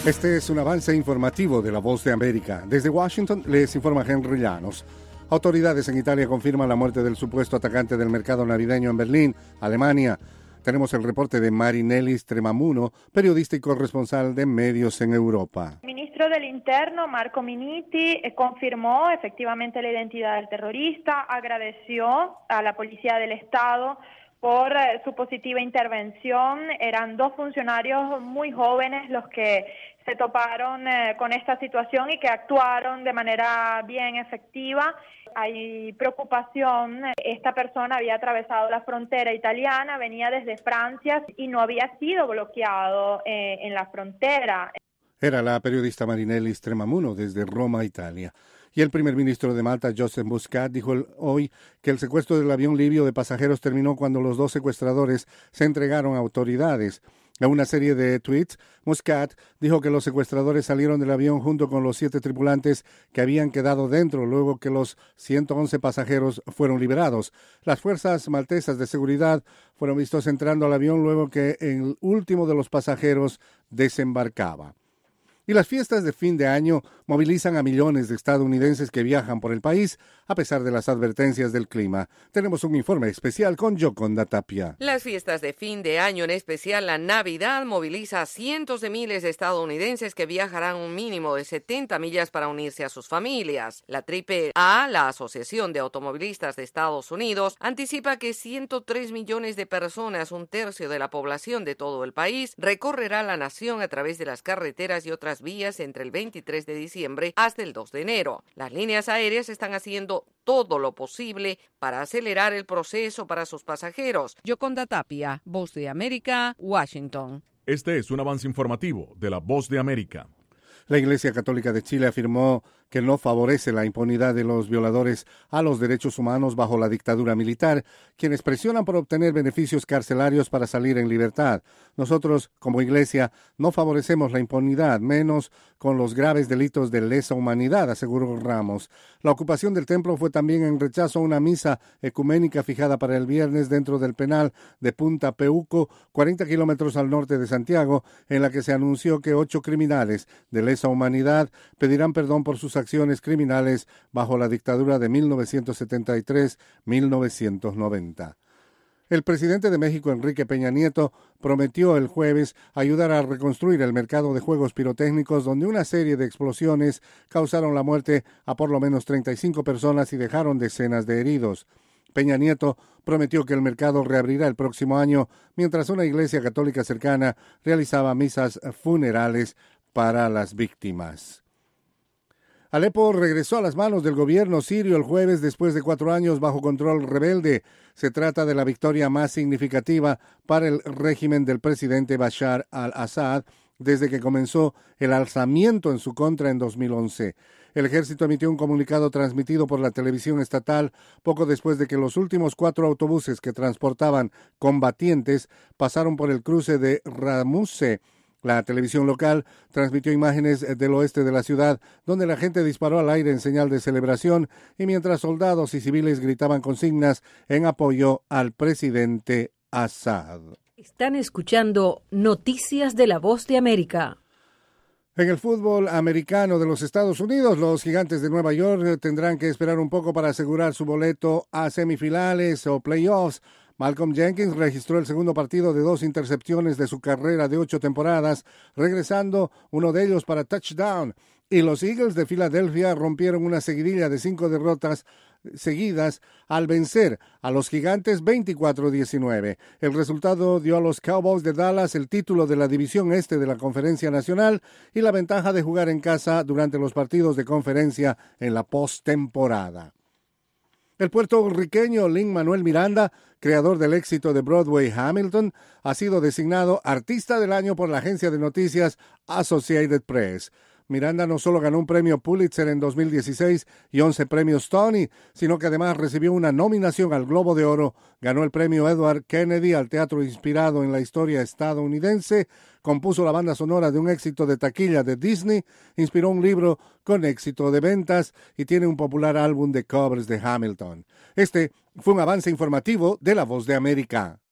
Este es un avance informativo de La Voz de América. Desde Washington les informa Henry Llanos. Autoridades en Italia confirman la muerte del supuesto atacante del mercado navideño en Berlín, Alemania. Tenemos el reporte de Marinelli Stremamuno, periodista y corresponsal de medios en Europa. El ministro del Interno, Marco Minniti, confirmó efectivamente la identidad del terrorista, agradeció a la Policía del Estado por su positiva intervención. Eran dos funcionarios muy jóvenes los que se toparon con esta situación y que actuaron de manera bien efectiva. Hay preocupación. Esta persona había atravesado la frontera italiana, venía desde Francia y no había sido bloqueado en la frontera. Era la periodista Marinelli Stremamuno desde Roma, Italia. Y el primer ministro de Malta, Joseph Muscat, dijo hoy que el secuestro del avión libio de pasajeros terminó cuando los dos secuestradores se entregaron a autoridades. En una serie de tweets, Muscat dijo que los secuestradores salieron del avión junto con los 7 tripulantes que habían quedado dentro luego que los 111 pasajeros fueron liberados. Las fuerzas maltesas de seguridad fueron vistos entrando al avión luego que el último de los pasajeros desembarcaba. Y las fiestas de fin de año movilizan a millones de estadounidenses que viajan por el país a pesar de las advertencias del clima. Tenemos un informe especial con Yoconda Tapia. Las fiestas de fin de año, en especial la Navidad, moviliza a cientos de miles de estadounidenses que viajarán un mínimo de 70 millas para unirse a sus familias. La AAA, la Asociación de Automovilistas de Estados Unidos, anticipa que 103 millones de personas, un tercio de la población de todo el país, recorrerá la nación a través de las carreteras y otras vías entre el 23 de diciembre hasta el 2 de enero. Las líneas aéreas están haciendo todo lo posible para acelerar el proceso para sus pasajeros. Yoconda Tapia, Voz de América, Washington. Este es un avance informativo de La Voz de América. La Iglesia Católica de Chile afirmó que no favorece la impunidad de los violadores a los derechos humanos bajo la dictadura militar, quienes presionan por obtener beneficios carcelarios para salir en libertad. Nosotros, como Iglesia, no favorecemos la impunidad, menos con los graves delitos de lesa humanidad, aseguró Ramos. La ocupación del templo fue también en rechazo a una misa ecuménica fijada para el viernes dentro del penal de Punta Peuco, 40 kilómetros al norte de Santiago, en la que se anunció que 8 criminales de lesa humanidad pedirán perdón por sus acciones criminales bajo la dictadura de 1973-1990. El presidente de México, Enrique Peña Nieto, prometió el jueves ayudar a reconstruir el mercado de juegos pirotécnicos donde una serie de explosiones causaron la muerte a por lo menos 35 personas y dejaron decenas de heridos. Peña Nieto prometió que el mercado reabrirá el próximo año mientras una iglesia católica cercana realizaba misas funerales para las víctimas. Alepo regresó a las manos del gobierno sirio el jueves después de 4 años bajo control rebelde. Se trata de la victoria más significativa para el régimen del presidente Bashar al-Assad desde que comenzó el alzamiento en su contra en 2011. El ejército emitió un comunicado transmitido por la televisión estatal poco después de que los últimos 4 autobuses que transportaban combatientes pasaron por el cruce de Ramuse. La televisión local transmitió imágenes del oeste de la ciudad, donde la gente disparó al aire en señal de celebración y mientras soldados y civiles gritaban consignas en apoyo al presidente Assad. Están escuchando Noticias de La Voz de América. En el fútbol americano de los Estados Unidos, los Gigantes de Nueva York tendrán que esperar un poco para asegurar su boleto a semifinales o playoffs. Malcolm Jenkins registró el segundo partido de 2 intercepciones de su carrera de 8 temporadas, regresando uno de ellos para touchdown. Y los Eagles de Filadelfia rompieron una seguidilla de 5 derrotas seguidas al vencer a los Gigantes 24-19. El resultado dio a los Cowboys de Dallas el título de la División Este de la Conferencia Nacional y la ventaja de jugar en casa durante los partidos de conferencia en la postemporada. El puertorriqueño Lin-Manuel Miranda, creador del éxito de Broadway Hamilton, ha sido designado Artista del Año por la agencia de noticias Associated Press. Miranda no solo ganó un premio Pulitzer en 2016 y 11 premios Tony, sino que además recibió una nominación al Globo de Oro, ganó el premio Edward Kennedy al teatro inspirado en la historia estadounidense, compuso la banda sonora de un éxito de taquilla de Disney, inspiró un libro con éxito de ventas y tiene un popular álbum de covers de Hamilton. Este fue un avance informativo de La Voz de América.